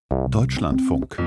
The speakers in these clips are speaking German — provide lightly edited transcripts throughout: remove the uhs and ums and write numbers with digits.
Deutschlandfunk.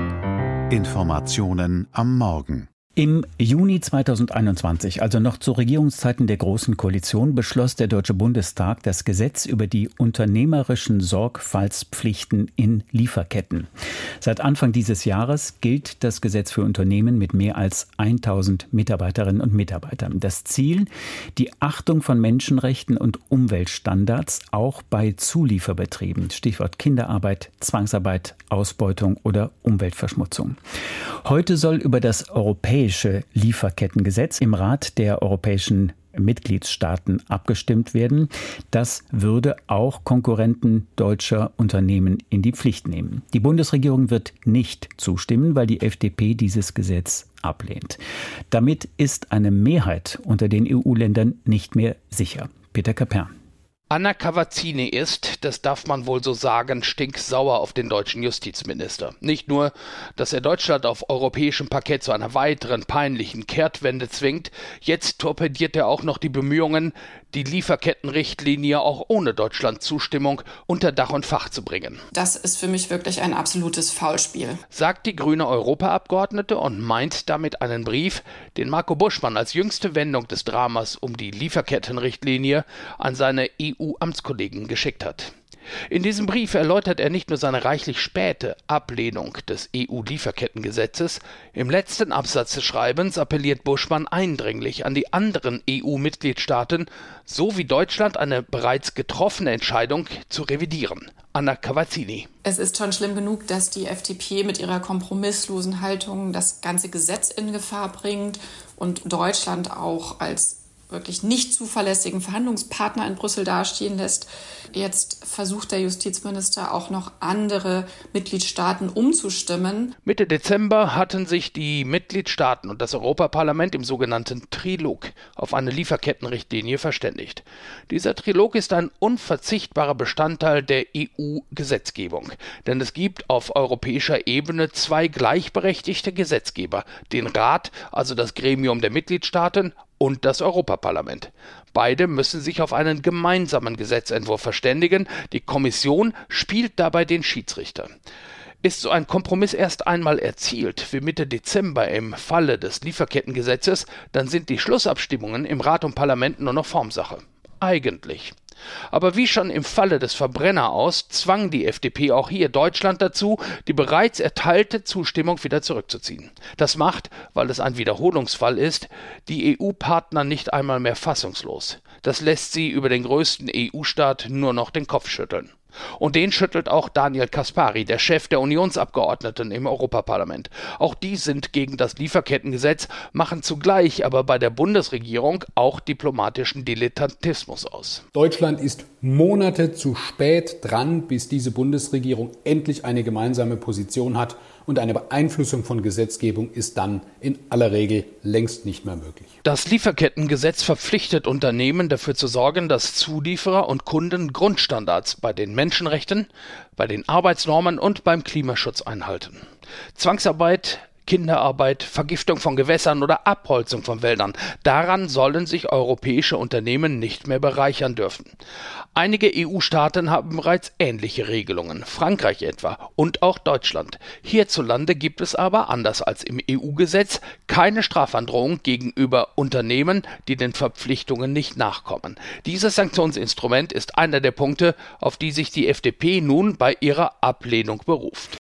Informationen am Morgen. Im Juni 2021, also noch zu Regierungszeiten der Großen Koalition, beschloss der Deutsche Bundestag das Gesetz über die unternehmerischen Sorgfaltspflichten in Lieferketten. Seit Anfang dieses Jahres gilt das Gesetz für Unternehmen mit mehr als 1000 Mitarbeiterinnen und Mitarbeitern. Das Ziel: die Achtung von Menschenrechten und Umweltstandards auch bei Zulieferbetrieben. Stichwort Kinderarbeit, Zwangsarbeit, Ausbeutung oder Umweltverschmutzung. Heute soll über das Europäische Lieferkettengesetz im Rat der europäischen Mitgliedstaaten abgestimmt werden. Das würde auch Konkurrenten deutscher Unternehmen in die Pflicht nehmen. Die Bundesregierung wird nicht zustimmen, weil die FDP dieses Gesetz ablehnt. Damit ist eine Mehrheit unter den EU-Ländern nicht mehr sicher. Peter Kapern. Anna Cavazzini ist, das darf man wohl so sagen, stinksauer auf den deutschen Justizminister. Nicht nur, dass er Deutschland auf europäischem Parkett zu einer weiteren peinlichen Kehrtwende zwingt, jetzt torpediert er auch noch die Bemühungen, die Lieferkettenrichtlinie auch ohne Deutschlands Zustimmung unter Dach und Fach zu bringen. Das ist für mich wirklich ein absolutes Foulspiel, sagt die grüne Europaabgeordnete und meint damit einen Brief, den Marco Buschmann als jüngste Wendung des Dramas um die Lieferkettenrichtlinie an seine EU-Amtskollegen geschickt hat. In diesem Brief erläutert er nicht nur seine reichlich späte Ablehnung des EU-Lieferkettengesetzes. Im letzten Absatz des Schreibens appelliert Buschmann eindringlich an die anderen EU-Mitgliedstaaten, so wie Deutschland eine bereits getroffene Entscheidung zu revidieren. Anna Cavazzini. Es ist schon schlimm genug, dass die FDP mit ihrer kompromisslosen Haltung das ganze Gesetz in Gefahr bringt und Deutschland auch als wirklich nicht zuverlässigen Verhandlungspartner in Brüssel dastehen lässt. Jetzt versucht der Justizminister auch noch andere Mitgliedstaaten umzustimmen. Mitte Dezember hatten sich die Mitgliedstaaten und das Europaparlament im sogenannten Trilog auf eine Lieferkettenrichtlinie verständigt. Dieser Trilog ist ein unverzichtbarer Bestandteil der EU-Gesetzgebung, denn es gibt auf europäischer Ebene zwei gleichberechtigte Gesetzgeber, den Rat, also das Gremium der Mitgliedstaaten, und das Europaparlament. Beide müssen sich auf einen gemeinsamen Gesetzentwurf verständigen. Die Kommission spielt dabei den Schiedsrichter. Ist so ein Kompromiss erst einmal erzielt, wie Mitte Dezember im Falle des Lieferkettengesetzes, dann sind die Schlussabstimmungen im Rat und Parlament nur noch Formsache. Eigentlich. Aber wie schon im Falle des Verbrenner zwang die FDP auch hier Deutschland dazu, die bereits erteilte Zustimmung wieder zurückzuziehen. Das macht, weil es ein Wiederholungsfall ist, die EU-Partner nicht einmal mehr fassungslos. Das lässt sie über den größten EU-Staat nur noch den Kopf schütteln. Und den schüttelt auch Daniel Caspary, der Chef der Unionsabgeordneten im Europaparlament. Auch die sind gegen das Lieferkettengesetz, machen zugleich aber bei der Bundesregierung auch diplomatischen Dilettantismus aus. Deutschland ist Monate zu spät dran, bis diese Bundesregierung endlich eine gemeinsame Position hat. Und eine Beeinflussung von Gesetzgebung ist dann in aller Regel längst nicht mehr möglich. Das Lieferkettengesetz verpflichtet Unternehmen dafür zu sorgen, dass Zulieferer und Kunden Grundstandards bei den Menschenrechten, bei den Arbeitsnormen und beim Klimaschutz einhalten. Zwangsarbeit, Kinderarbeit, Vergiftung von Gewässern oder Abholzung von Wäldern. Daran sollen sich europäische Unternehmen nicht mehr bereichern dürfen. Einige EU-Staaten haben bereits ähnliche Regelungen, Frankreich etwa und auch Deutschland. Hierzulande gibt es aber, anders als im EU-Gesetz, keine Strafandrohung gegenüber Unternehmen, die den Verpflichtungen nicht nachkommen. Dieses Sanktionsinstrument ist einer der Punkte, auf die sich die FDP nun bei ihrer Ablehnung beruft.